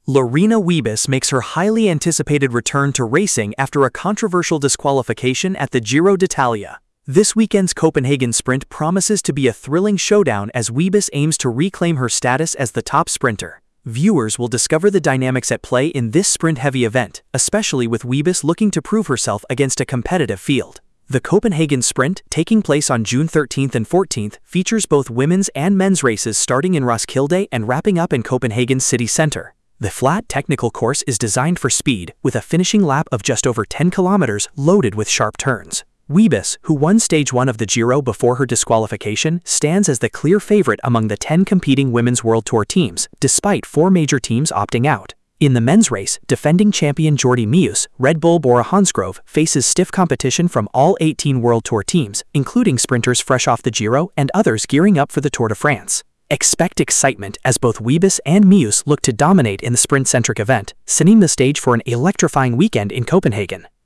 Lorena Wiebes makes her highly anticipated return to racing after a controversial disqualification at the Giro d'Italia. This weekend's Copenhagen Sprint promises to be a thrilling showdown as Wiebes aims to reclaim her status as the top sprinter. Viewers will discover the dynamics at play in this sprint-heavy event, especially with Wiebes looking to prove herself against a competitive field. The Copenhagen Sprint, taking place on June 13th and 14th, features both women's and men's races starting in Roskilde and wrapping up in Copenhagen's city center. The flat technical course is designed for speed, with a finishing lap of just over 10 kilometers loaded with sharp turns. Wiebes, who won Stage 1 of the Giro before her disqualification, stands as the clear favorite among the 10 competing Women's World Tour teams, despite 4 major teams opting out. In the men's race, defending champion Jordi Meeus, Red Bull Bora-Hansgrohe faces stiff competition from all 18 World Tour teams, including sprinters fresh off the Giro and others gearing up for the Tour de France. Expect excitement as both Wiebes and Meeus look to dominate in the sprint-centric event, setting the stage for an electrifying weekend in Copenhagen.